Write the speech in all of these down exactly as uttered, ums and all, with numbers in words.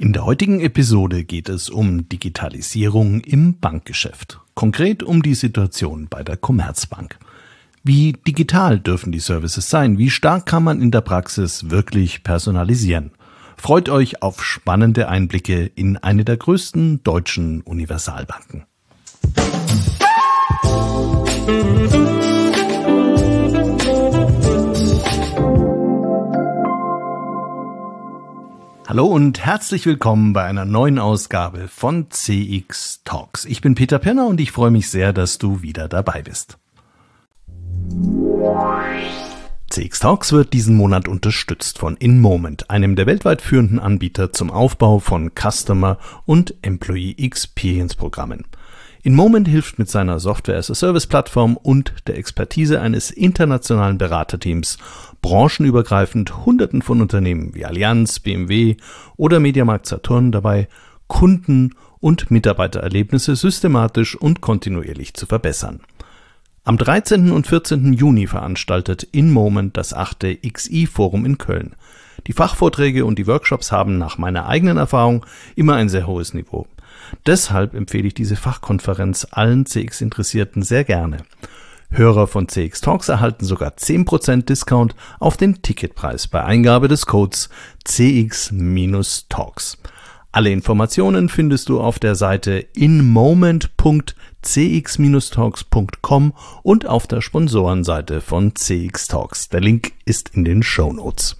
In der heutigen Episode geht es um Digitalisierung im Bankgeschäft. Konkret um die Situation bei der Commerzbank. Wie digital dürfen die Services sein? Wie stark kann man in der Praxis wirklich personalisieren? Freut euch auf spannende Einblicke in eine der größten deutschen Universalbanken. Hallo und herzlich willkommen bei einer neuen Ausgabe von C X Talks. Ich bin Peter Pirner und ich freue mich sehr, dass du wieder dabei bist. C X Talks wird diesen Monat unterstützt von InMoment, einem der weltweit führenden Anbieter zum Aufbau von Customer- und Employee Experience Programmen. InMoment hilft mit seiner Software-as-a-Service-Plattform und der Expertise eines internationalen Beraterteams branchenübergreifend Hunderten von Unternehmen wie Allianz, B M W oder Mediamarkt Saturn dabei, Kunden- und Mitarbeitererlebnisse systematisch und kontinuierlich zu verbessern. Am dreizehnten und vierzehnten Juni veranstaltet InMoment das achte X I-Forum in Köln. Die Fachvorträge und die Workshops haben nach meiner eigenen Erfahrung immer ein sehr hohes Niveau. Deshalb empfehle ich diese Fachkonferenz allen C X-Interessierten sehr gerne. Hörer von C X Talks erhalten sogar zehn Prozent Discount auf den Ticketpreis bei Eingabe des Codes C X Talks. Alle Informationen findest du auf der Seite inmoment punkt c x talks punkt com und auf der Sponsorenseite von C X Talks. Der Link ist in den Shownotes.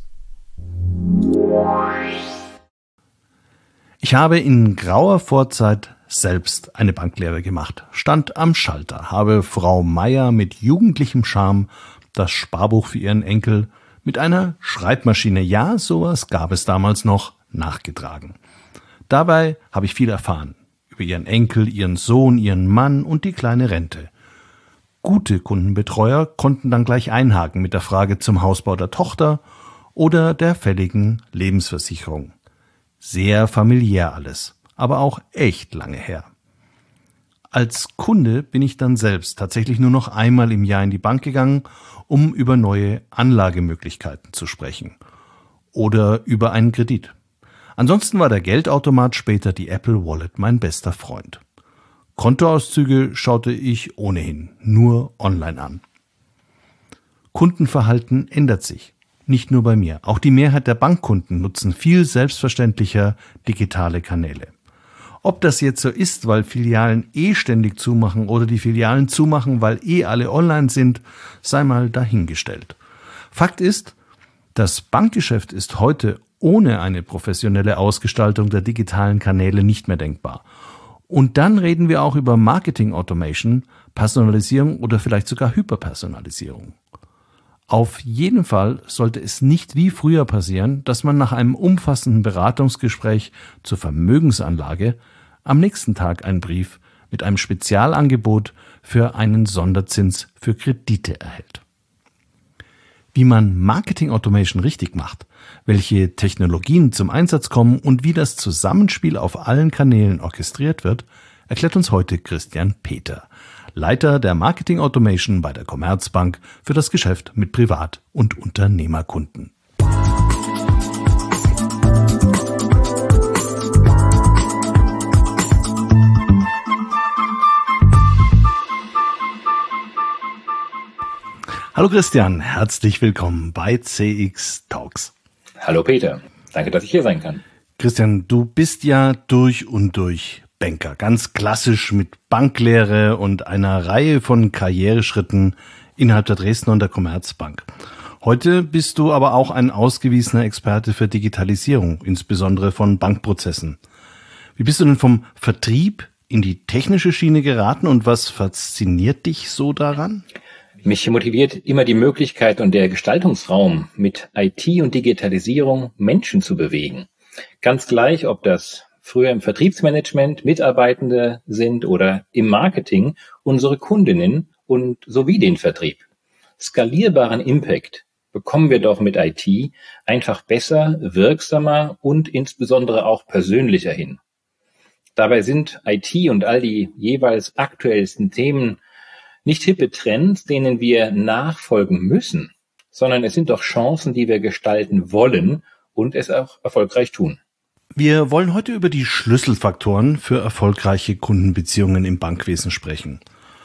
Ich habe in grauer Vorzeit selbst eine Banklehre gemacht, stand am Schalter, habe Frau Meier mit jugendlichem Charme das Sparbuch für ihren Enkel mit einer Schreibmaschine, ja, sowas gab es damals noch, nachgetragen. Dabei habe ich viel erfahren über ihren Enkel, ihren Sohn, ihren Mann und die kleine Rente. Gute Kundenbetreuer konnten dann gleich einhaken mit der Frage zum Hausbau der Tochter oder der fälligen Lebensversicherung. Sehr familiär alles, aber auch echt lange her. Als Kunde bin ich dann selbst tatsächlich nur noch einmal im Jahr in die Bank gegangen, um über neue Anlagemöglichkeiten zu sprechen oder über einen Kredit. Ansonsten war der Geldautomat, später die Apple Wallet, mein bester Freund. Kontoauszüge schaute ich ohnehin nur online an. Kundenverhalten ändert sich. Nicht nur bei mir. Auch die Mehrheit der Bankkunden nutzen viel selbstverständlicher digitale Kanäle. Ob das jetzt so ist, weil Filialen eh ständig zumachen oder die Filialen zumachen, weil eh alle online sind, sei mal dahingestellt. Fakt ist, das Bankgeschäft ist heute ohne eine professionelle Ausgestaltung der digitalen Kanäle nicht mehr denkbar. Und dann reden wir auch über Marketing Automation, Personalisierung oder vielleicht sogar Hyperpersonalisierung. Auf jeden Fall sollte es nicht wie früher passieren, dass man nach einem umfassenden Beratungsgespräch zur Vermögensanlage am nächsten Tag einen Brief mit einem Spezialangebot für einen Sonderzins für Kredite erhält. Wie man Marketing Automation richtig macht, welche Technologien zum Einsatz kommen und wie das Zusammenspiel auf allen Kanälen orchestriert wird, erklärt uns heute Christian Peter, Leiter der Marketing Automation bei der Commerzbank für das Geschäft mit Privat- und Unternehmerkunden. Hallo Christian, herzlich willkommen bei C X Talks. Hallo Peter, danke, dass ich hier sein kann. Christian, du bist ja durch und durch Banker, ganz klassisch mit Banklehre und einer Reihe von Karriereschritten innerhalb der Dresdner und der Commerzbank. Heute bist du aber auch ein ausgewiesener Experte für Digitalisierung, insbesondere von Bankprozessen. Wie bist du denn vom Vertrieb in die technische Schiene geraten und was fasziniert dich so daran? Mich motiviert immer die Möglichkeit und der Gestaltungsraum, mit I T und Digitalisierung Menschen zu bewegen. Ganz gleich, ob das früher im Vertriebsmanagement Mitarbeitende sind oder im Marketing unsere Kundinnen und sowie den Vertrieb. Skalierbaren Impact bekommen wir doch mit I T einfach besser, wirksamer und insbesondere auch persönlicher hin. Dabei sind I T und all die jeweils aktuellsten Themen nicht hippe Trends, denen wir nachfolgen müssen, sondern es sind doch Chancen, die wir gestalten wollen und es auch erfolgreich tun. Wir wollen heute über die Schlüsselfaktoren für erfolgreiche Kundenbeziehungen im Bankwesen sprechen.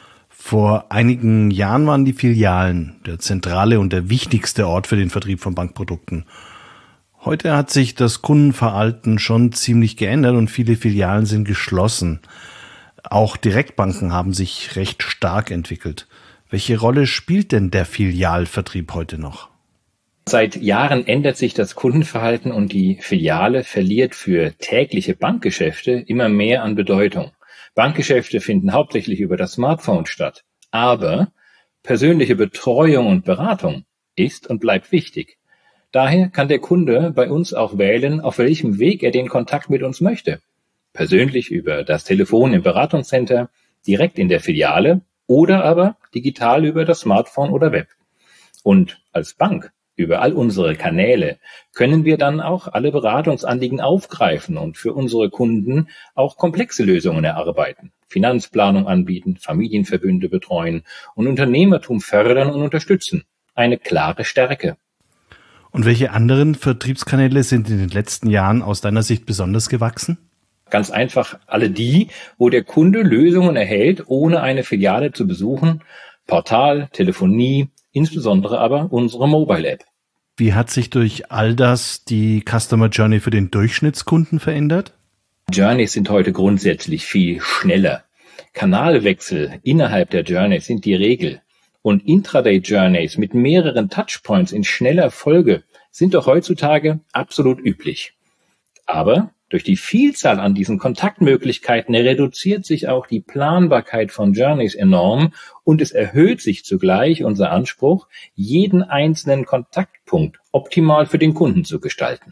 Vor einigen Jahren waren die Filialen der zentrale und der wichtigste Ort für den Vertrieb von Bankprodukten. Heute hat sich das Kundenverhalten schon ziemlich geändert und viele Filialen sind geschlossen. Auch Direktbanken haben sich recht stark entwickelt. Welche Rolle spielt denn der Filialvertrieb heute noch? Seit Jahren ändert sich das Kundenverhalten und die Filiale verliert für tägliche Bankgeschäfte immer mehr an Bedeutung. Bankgeschäfte finden hauptsächlich über das Smartphone statt. Aber persönliche Betreuung und Beratung ist und bleibt wichtig. Daher kann der Kunde bei uns auch wählen, auf welchem Weg er den Kontakt mit uns möchte. Persönlich über das Telefon im Beratungscenter, direkt in der Filiale oder aber digital über das Smartphone oder Web. Und als Bank über all unsere Kanäle können wir dann auch alle Beratungsanliegen aufgreifen und für unsere Kunden auch komplexe Lösungen erarbeiten, Finanzplanung anbieten, Familienverbünde betreuen und Unternehmertum fördern und unterstützen. Eine klare Stärke. Und welche anderen Vertriebskanäle sind in den letzten Jahren aus deiner Sicht besonders gewachsen? Ganz einfach alle die, wo der Kunde Lösungen erhält, ohne eine Filiale zu besuchen, Portal, Telefonie, insbesondere aber unsere Mobile-App. Wie hat sich durch all das die Customer Journey für den Durchschnittskunden verändert? Journeys sind heute grundsätzlich viel schneller. Kanalwechsel innerhalb der Journeys sind die Regel. Und Intraday-Journeys mit mehreren Touchpoints in schneller Folge sind doch heutzutage absolut üblich. Aber durch die Vielzahl an diesen Kontaktmöglichkeiten reduziert sich auch die Planbarkeit von Journeys enorm und es erhöht sich zugleich unser Anspruch, jeden einzelnen Kontaktpunkt optimal für den Kunden zu gestalten.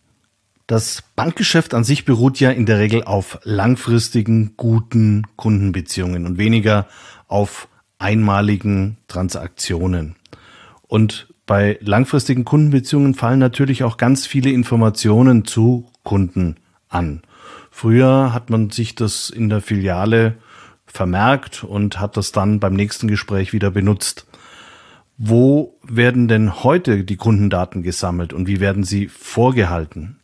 Das Bankgeschäft an sich beruht ja in der Regel auf langfristigen, guten Kundenbeziehungen und weniger auf einmaligen Transaktionen. Und bei langfristigen Kundenbeziehungen fallen natürlich auch ganz viele Informationen zu Kunden an. Früher hat man sich das in der Filiale vermerkt und hat das dann beim nächsten Gespräch wieder benutzt. Wo werden denn heute die Kundendaten gesammelt und wie werden sie vorgehalten?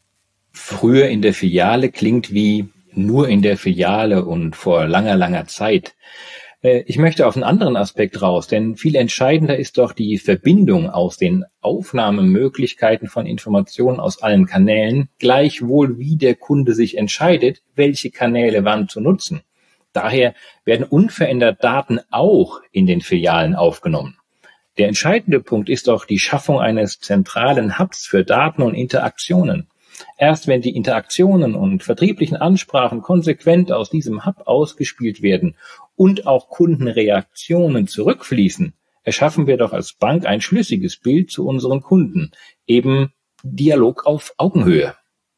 Früher in der Filiale klingt wie nur in der Filiale und vor langer, langer Zeit. Ich möchte auf einen anderen Aspekt raus, denn viel entscheidender ist doch die Verbindung aus den Aufnahmemöglichkeiten von Informationen aus allen Kanälen, gleichwohl wie der Kunde sich entscheidet, welche Kanäle wann zu nutzen. Daher werden unverändert Daten auch in den Filialen aufgenommen. Der entscheidende Punkt ist doch die Schaffung eines zentralen Hubs für Daten und Interaktionen. Erst wenn die Interaktionen und vertrieblichen Ansprachen konsequent aus diesem Hub ausgespielt werden und auch Kundenreaktionen zurückfließen, erschaffen wir doch als Bank ein schlüssiges Bild zu unseren Kunden, eben Dialog auf Augenhöhe.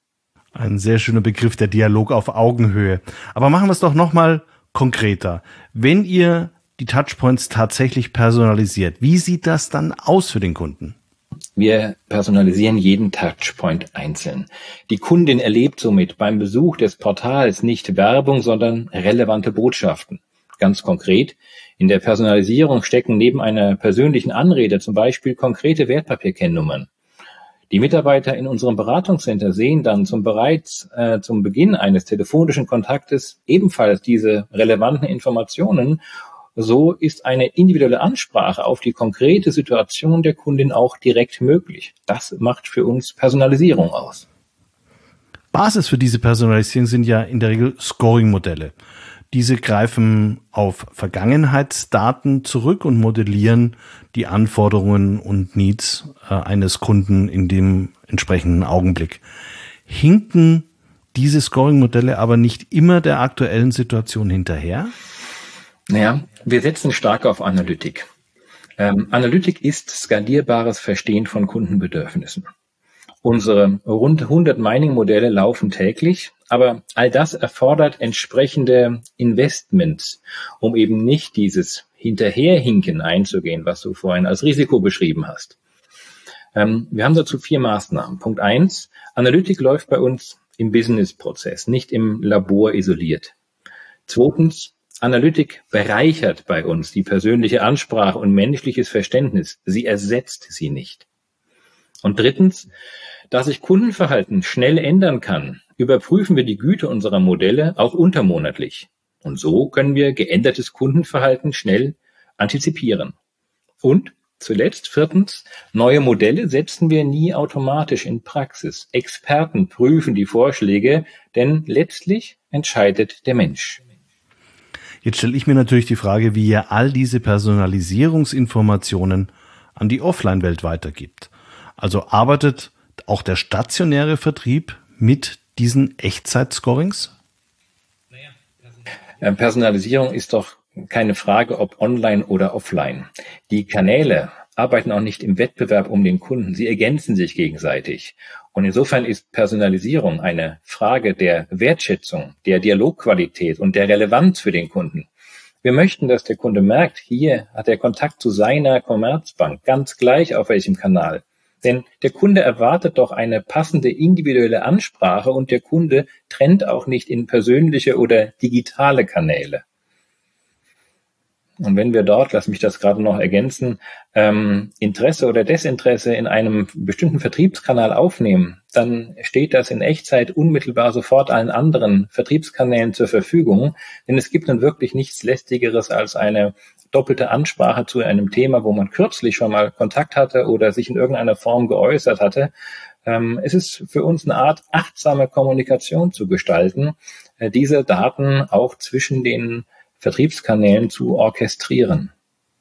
Ein sehr schöner Begriff, der Dialog auf Augenhöhe. Aber machen wir es doch nochmal konkreter. Wenn ihr die Touchpoints tatsächlich personalisiert, wie sieht das dann aus für den Kunden? Wir personalisieren jeden Touchpoint einzeln. Die Kundin erlebt somit beim Besuch des Portals nicht Werbung, sondern relevante Botschaften. Ganz konkret, in der Personalisierung stecken neben einer persönlichen Anrede zum Beispiel konkrete Wertpapierkennnummern. Die Mitarbeiter in unserem Beratungscenter sehen dann zum bereits äh, zum Beginn eines telefonischen Kontaktes ebenfalls diese relevanten Informationen. So ist eine individuelle Ansprache auf die konkrete Situation der Kundin auch direkt möglich. Das macht für uns Personalisierung aus. Basis für diese Personalisierung sind ja in der Regel Scoring-Modelle. Diese greifen auf Vergangenheitsdaten zurück und modellieren die Anforderungen und Needs äh, eines Kunden in dem entsprechenden Augenblick. Hinken diese Scoring-Modelle aber nicht immer der aktuellen Situation hinterher? Naja, wir setzen stark auf Analytik. Ähm, Analytik ist skalierbares Verstehen von Kundenbedürfnissen. Unsere rund hundert Mining-Modelle laufen täglich, aber all das erfordert entsprechende Investments, um eben nicht dieses Hinterherhinken einzugehen, was du vorhin als Risiko beschrieben hast. Ähm, wir haben dazu vier Maßnahmen. Punkt eins, Analytik läuft bei uns im Business-Prozess, nicht im Labor isoliert. Zweitens, Analytik bereichert bei uns die persönliche Ansprache und menschliches Verständnis. Sie ersetzt sie nicht. Und drittens, Da sich Kundenverhalten schnell ändern kann, überprüfen wir die Güte unserer Modelle auch untermonatlich. Und so können wir geändertes Kundenverhalten schnell antizipieren. Und zuletzt, viertens, neue Modelle setzen wir nie automatisch in Praxis. Experten prüfen die Vorschläge, denn letztlich entscheidet der Mensch. Jetzt stelle ich mir natürlich die Frage, wie ihr all diese Personalisierungsinformationen an die Offline-Welt weitergibt. Also arbeitet auch der stationäre Vertrieb mit diesen Echtzeit-Scorings? Personalisierung ist doch keine Frage, ob online oder offline. Die Kanäle arbeiten auch nicht im Wettbewerb um den Kunden. Sie ergänzen sich gegenseitig. Und insofern ist Personalisierung eine Frage der Wertschätzung, der Dialogqualität und der Relevanz für den Kunden. Wir möchten, dass der Kunde merkt, hier hat er Kontakt zu seiner Commerzbank, ganz gleich auf welchem Kanal. Denn der Kunde erwartet doch eine passende individuelle Ansprache und der Kunde trennt auch nicht in persönliche oder digitale Kanäle. Und wenn wir dort, lass mich das gerade noch ergänzen, ähm, Interesse oder Desinteresse in einem bestimmten Vertriebskanal aufnehmen, dann steht das in Echtzeit unmittelbar sofort allen anderen Vertriebskanälen zur Verfügung. Denn es gibt nun wirklich nichts Lästigeres als eine doppelte Ansprache zu einem Thema, wo man kürzlich schon mal Kontakt hatte oder sich in irgendeiner Form geäußert hatte. Ähm, es ist für uns eine Art achtsame Kommunikation zu gestalten, äh, diese Daten auch zwischen den Vertriebskanälen zu orchestrieren.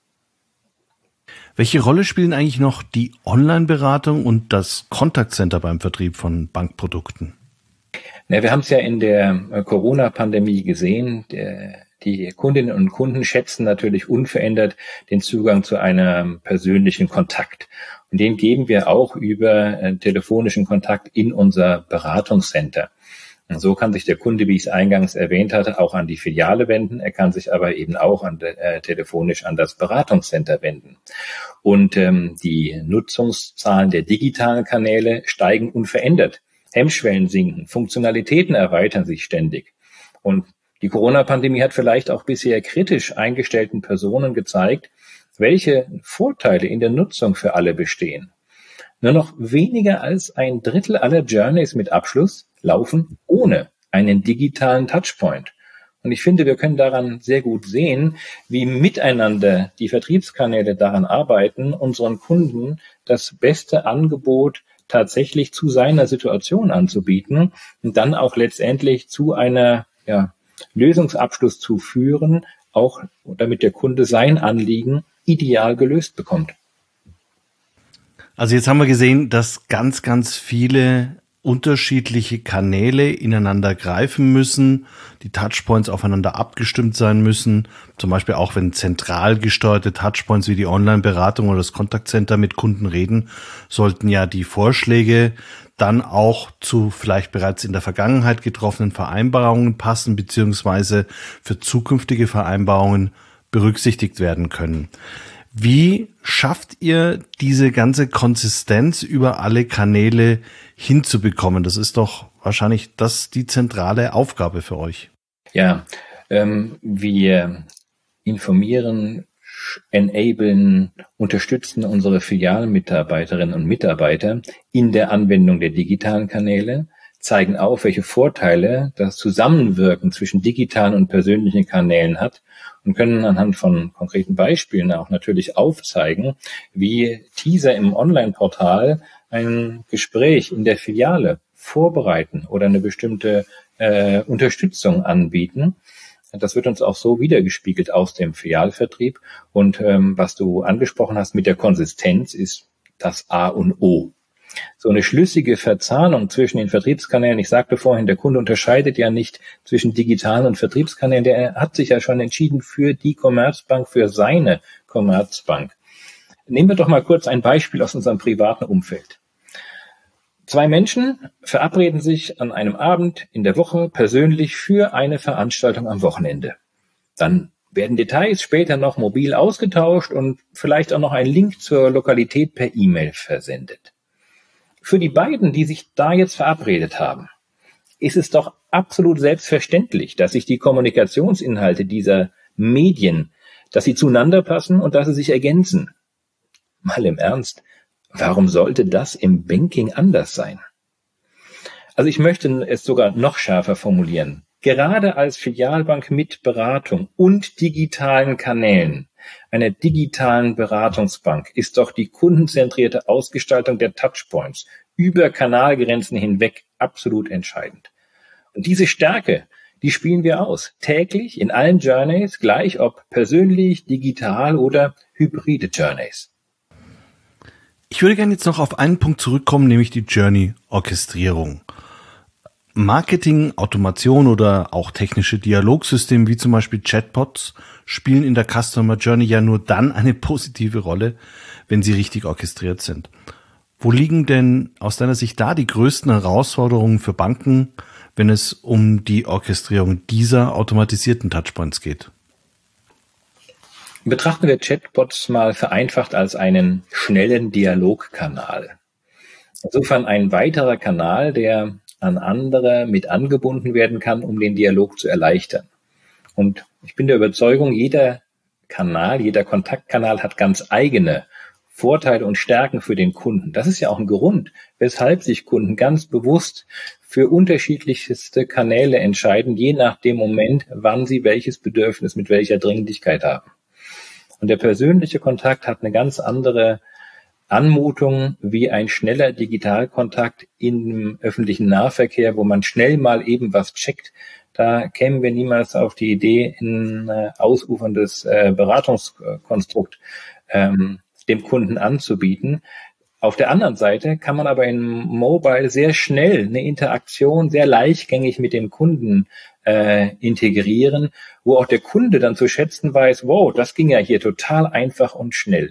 Welche Rolle spielen eigentlich noch die Online-Beratung und das Contact-Center beim Vertrieb von Bankprodukten? Ja, wir haben es ja in der Corona-Pandemie gesehen. Der, die Kundinnen und Kunden schätzen natürlich unverändert den Zugang zu einem persönlichen Kontakt. Und den geben wir auch über äh, telefonischen Kontakt in unser Beratungscenter. Und so kann sich der Kunde, wie ich es eingangs erwähnt hatte, auch an die Filiale wenden. Er kann sich aber eben auch an, äh, telefonisch an das Beratungscenter wenden. Und ähm, die Nutzungszahlen der digitalen Kanäle steigen unverändert. Hemmschwellen sinken, Funktionalitäten erweitern sich ständig. Und die Corona-Pandemie hat vielleicht auch bisher kritisch eingestellten Personen gezeigt, welche Vorteile in der Nutzung für alle bestehen. Nur noch weniger als ein Drittel aller Journeys mit Abschluss laufen ohne einen digitalen Touchpoint. Und ich finde, wir können daran sehr gut sehen, wie miteinander die Vertriebskanäle daran arbeiten, unseren Kunden das beste Angebot tatsächlich zu seiner Situation anzubieten und dann auch letztendlich zu einer ja, Lösungsabschluss zu führen, auch damit der Kunde sein Anliegen ideal gelöst bekommt. Also jetzt haben wir gesehen, dass ganz, ganz viele unterschiedliche Kanäle ineinander greifen müssen, die Touchpoints aufeinander abgestimmt sein müssen, zum Beispiel auch wenn zentral gesteuerte Touchpoints wie die Online-Beratung oder das Kontaktcenter mit Kunden reden, sollten ja die Vorschläge dann auch zu vielleicht bereits in der Vergangenheit getroffenen Vereinbarungen passen, beziehungsweise für zukünftige Vereinbarungen berücksichtigt werden können. Wie schafft ihr diese ganze Konsistenz über alle Kanäle hinzubekommen? Das ist doch wahrscheinlich das die zentrale Aufgabe für euch. Ja, ähm, wir informieren, enablen, unterstützen unsere Filialmitarbeiterinnen und Mitarbeiter in der Anwendung der digitalen Kanäle, zeigen auf, welche Vorteile das Zusammenwirken zwischen digitalen und persönlichen Kanälen hat und können anhand von konkreten Beispielen auch natürlich aufzeigen, wie Teaser im Online-Portal ein Gespräch in der Filiale vorbereiten oder eine bestimmte äh, Unterstützung anbieten. Das wird uns auch so wiedergespiegelt aus dem Filialvertrieb. Und ähm, was du angesprochen hast mit der Konsistenz ist das A und O. So eine schlüssige Verzahnung zwischen den Vertriebskanälen. Ich sagte vorhin, der Kunde unterscheidet ja nicht zwischen digitalen und Vertriebskanälen. Der hat sich ja schon entschieden für die Commerzbank, für seine Commerzbank. Nehmen wir doch mal kurz ein Beispiel aus unserem privaten Umfeld. Zwei Menschen verabreden sich an einem Abend in der Woche persönlich für eine Veranstaltung am Wochenende. Dann werden Details später noch mobil ausgetauscht und vielleicht auch noch ein Link zur Lokalität per E-Mail versendet. Für die beiden, die sich da jetzt verabredet haben, ist es doch absolut selbstverständlich, dass sich die Kommunikationsinhalte dieser Medien, dass sie zueinander passen und dass sie sich ergänzen. Mal im Ernst, Warum sollte das im Banking anders sein? Also ich möchte es sogar noch schärfer formulieren. Gerade als Filialbank mit Beratung und digitalen Kanälen, einer digitalen Beratungsbank, ist doch die kundenzentrierte Ausgestaltung der Touchpoints über Kanalgrenzen hinweg absolut entscheidend. Und diese Stärke, die spielen wir aus, täglich in allen Journeys, gleich ob persönlich, digital oder hybride Journeys. Ich würde gerne jetzt noch auf einen Punkt zurückkommen, nämlich die Journey-Orchestrierung. Marketing, Automation oder auch technische Dialogsysteme wie zum Beispiel Chatbots spielen in der Customer Journey ja nur dann eine positive Rolle, wenn sie richtig orchestriert sind. Wo liegen denn aus deiner Sicht da die größten Herausforderungen für Banken, wenn es um die Orchestrierung dieser automatisierten Touchpoints geht? Betrachten wir Chatbots mal vereinfacht als einen schnellen Dialogkanal. Insofern ein weiterer Kanal, der an andere mit angebunden werden kann, um den Dialog zu erleichtern. Und ich bin der Überzeugung, jeder Kanal, jeder Kontaktkanal hat ganz eigene Vorteile und Stärken für den Kunden. Das ist ja auch ein Grund, weshalb sich Kunden ganz bewusst für unterschiedlichste Kanäle entscheiden, je nach dem Moment, wann sie welches Bedürfnis mit welcher Dringlichkeit haben. Und der persönliche Kontakt hat eine ganz andere Anmutung wie ein schneller Digitalkontakt im öffentlichen Nahverkehr, wo man schnell mal eben was checkt. Da kämen wir niemals auf die Idee, ein äh, ausuferndes äh, Beratungskonstrukt ähm, dem Kunden anzubieten. Auf der anderen Seite kann man aber in Mobile sehr schnell eine Interaktion sehr leichtgängig mit dem Kunden äh, integrieren, wo auch der Kunde dann zu schätzen weiß, wow, das ging ja hier total einfach und schnell.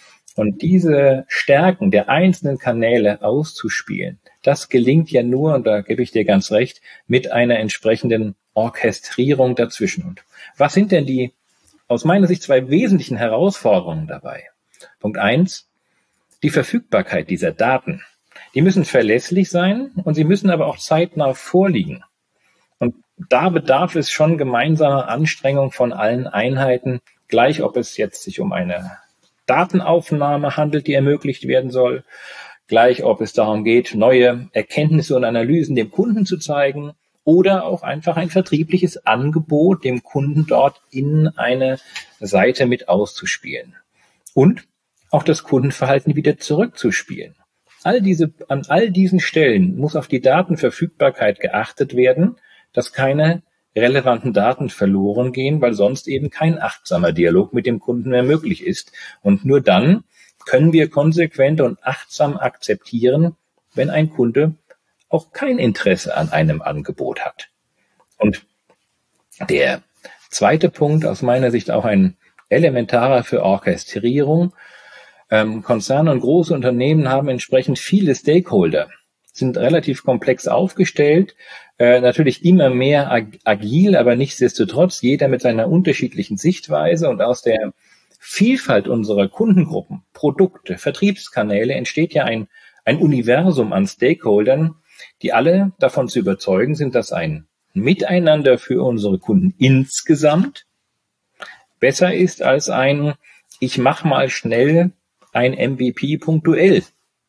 Und diese Stärken der einzelnen Kanäle auszuspielen, das gelingt ja nur, und da gebe ich dir ganz recht, mit einer entsprechenden Orchestrierung dazwischen. Und was sind denn die, aus meiner Sicht, zwei wesentlichen Herausforderungen dabei? Punkt eins, die Verfügbarkeit dieser Daten. Die müssen verlässlich sein und sie müssen aber auch zeitnah vorliegen. Und da bedarf es schon gemeinsamer Anstrengung von allen Einheiten, gleich ob es jetzt sich um eine Datenaufnahme handelt, die ermöglicht werden soll, gleich ob es darum geht, neue Erkenntnisse und Analysen dem Kunden zu zeigen oder auch einfach ein vertriebliches Angebot dem Kunden dort in eine Seite mit auszuspielen. Und auch das Kundenverhalten wieder zurückzuspielen. All diese, an all diesen Stellen muss auf die Datenverfügbarkeit geachtet werden, dass keine relevanten Daten verloren gehen, weil sonst eben kein achtsamer Dialog mit dem Kunden mehr möglich ist. Und nur dann können wir konsequent und achtsam akzeptieren, wenn ein Kunde auch kein Interesse an einem Angebot hat. Und der zweite Punkt, aus meiner Sicht auch ein elementarer für Orchestrierung. Ähm, Konzerne und große Unternehmen haben entsprechend viele Stakeholder, sind relativ komplex aufgestellt, äh, natürlich immer mehr ag- agil, aber nichtsdestotrotz jeder mit seiner unterschiedlichen Sichtweise, und aus der Vielfalt unserer Kundengruppen, Produkte, Vertriebskanäle entsteht ja ein, ein Universum an Stakeholdern, die alle davon zu überzeugen sind, dass ein Miteinander für unsere Kunden insgesamt besser ist als ein, ich mache mal schnell ein M V P punktuell.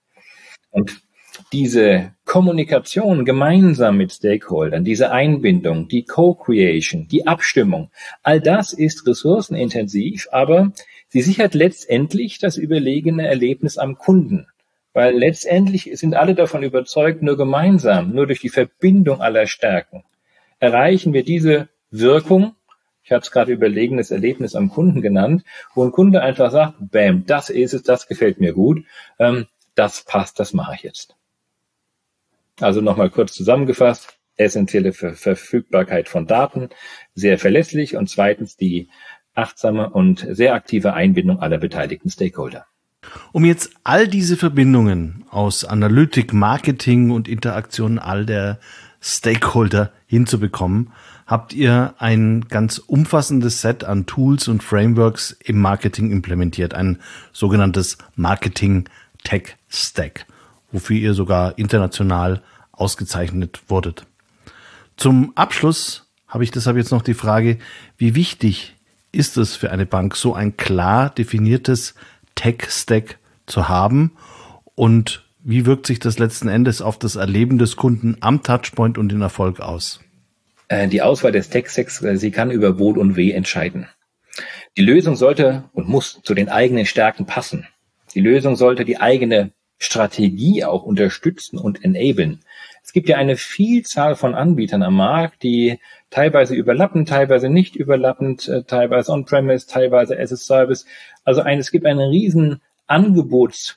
Und diese Kommunikation gemeinsam mit Stakeholdern, diese Einbindung, die Co-Creation, die Abstimmung, all das ist ressourcenintensiv, aber sie sichert letztendlich das überlegene Erlebnis am Kunden. Weil letztendlich sind alle davon überzeugt, nur gemeinsam, nur durch die Verbindung aller Stärken erreichen wir diese Wirkung. Ich habe es gerade überlegenes Erlebnis am Kunden genannt, wo ein Kunde einfach sagt, bam, das ist es, das gefällt mir gut, ähm, das passt, das mache ich jetzt. Also nochmal kurz zusammengefasst, essentielle Ver- Verfügbarkeit von Daten, sehr verlässlich, und zweitens die achtsame und sehr aktive Einbindung aller beteiligten Stakeholder. Um jetzt all diese Verbindungen aus Analytik, Marketing und Interaktion all der Stakeholder hinzubekommen, habt ihr ein ganz umfassendes Set an Tools und Frameworks im Marketing implementiert, ein sogenanntes Marketing Tech Stack, wofür ihr sogar international ausgezeichnet wurdet. Zum Abschluss habe ich deshalb jetzt noch die Frage, wie wichtig ist es für eine Bank, so ein klar definiertes Tech-Stack zu haben, Und wie wirkt sich das letzten Endes auf das Erleben des Kunden am Touchpoint und den Erfolg aus? Die Auswahl des Tech-Stacks, sie kann über Wohl und Weh entscheiden. Die Lösung sollte und muss zu den eigenen Stärken passen. Die Lösung sollte die eigene Strategie auch unterstützen und enablen. Es gibt ja eine Vielzahl von Anbietern am Markt, die teilweise überlappen, teilweise nicht überlappend, teilweise on-premise, teilweise as a service. Also ein, es gibt einen riesen Angebotsberg.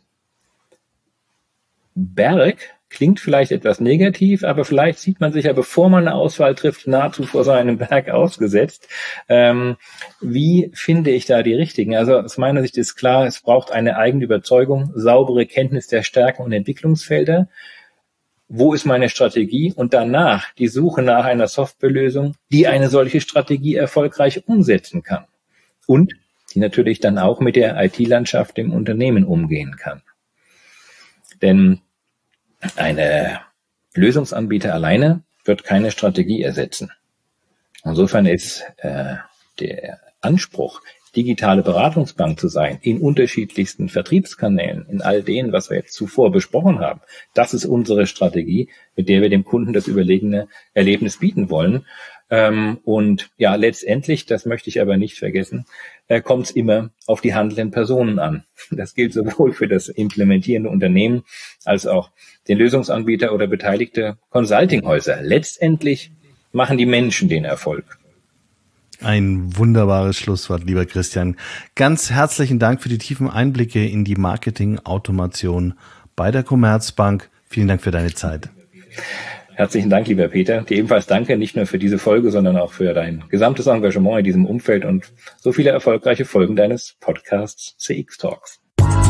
Klingt vielleicht etwas negativ, aber vielleicht sieht man sich ja, bevor man eine Auswahl trifft, nahezu vor so einem Berg ausgesetzt. Ähm, wie finde ich da die richtigen? Also aus meiner Sicht ist klar, es braucht eine eigene Überzeugung, saubere Kenntnis der Stärken und Entwicklungsfelder. Wo ist meine Strategie? Und danach die Suche nach einer Softwarelösung, die eine solche Strategie erfolgreich umsetzen kann. Und die natürlich dann auch mit der I T-Landschaft im Unternehmen umgehen kann. Denn eine Lösungsanbieter alleine wird keine Strategie ersetzen. Insofern ist äh, der Anspruch, digitale Beratungsbank zu sein, in unterschiedlichsten Vertriebskanälen, in all denen, was wir jetzt zuvor besprochen haben, das ist unsere Strategie, mit der wir dem Kunden das überlegene Erlebnis bieten wollen. Ähm, und ja, letztendlich, das möchte ich aber nicht vergessen, äh, kommt es immer auf die handelnden Personen an. Das gilt sowohl für das implementierende Unternehmen als auch den Lösungsanbieter oder beteiligte Consultinghäuser. Letztendlich machen die Menschen den Erfolg. Ein wunderbares Schlusswort, lieber Christian. Ganz herzlichen Dank für die tiefen Einblicke in die Marketing-Automation bei der Commerzbank. Vielen Dank für deine Zeit. Herzlichen Dank, lieber Peter. Dir ebenfalls danke, nicht nur für diese Folge, sondern auch für dein gesamtes Engagement in diesem Umfeld und so viele erfolgreiche Folgen deines Podcasts C X Talks.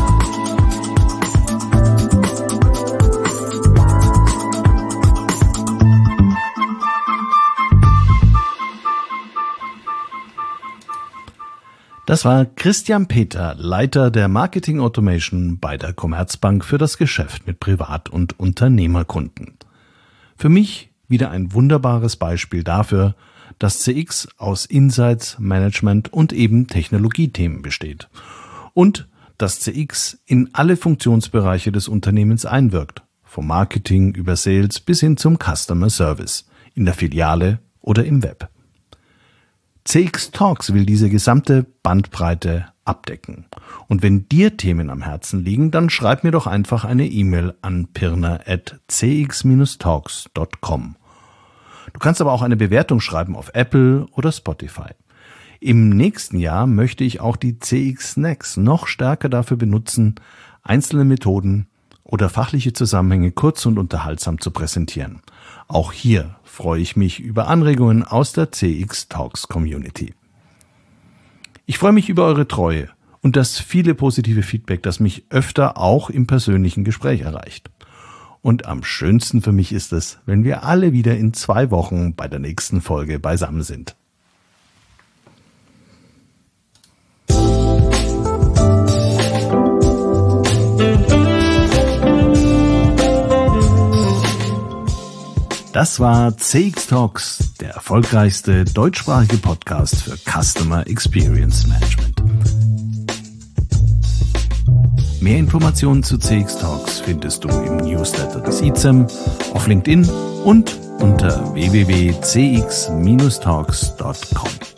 Das war Christian Peter, Leiter der Marketing Automation bei der Commerzbank für das Geschäft mit Privat- und Unternehmerkunden. Für mich wieder ein wunderbares Beispiel dafür, dass C X aus Insights, Management und eben Technologiethemen besteht. Und dass C X in alle Funktionsbereiche des Unternehmens einwirkt, vom Marketing über Sales bis hin zum Customer Service, in der Filiale oder im Web. C X Talks will diese gesamte Bandbreite abdecken. Und wenn dir Themen am Herzen liegen, dann schreib mir doch einfach eine E-Mail an pirner at c x talks dot com. Du kannst aber auch eine Bewertung schreiben auf Apple oder Spotify. Im nächsten Jahr möchte ich auch die C X Snacks noch stärker dafür benutzen, einzelne Methoden oder fachliche Zusammenhänge kurz und unterhaltsam zu präsentieren. Auch hier freue ich mich über Anregungen aus der C X Talks Community. Ich freue mich über eure Treue und das viele positive Feedback, das mich öfter auch im persönlichen Gespräch erreicht. Und am schönsten für mich ist es, wenn wir alle wieder in zwei Wochen bei der nächsten Folge beisammen sind. Das war C X Talks, der erfolgreichste deutschsprachige Podcast für Customer Experience Management. Mehr Informationen zu C X Talks findest du im Newsletter des I Z E M, auf LinkedIn und unter w w w punkt c x talks punkt com.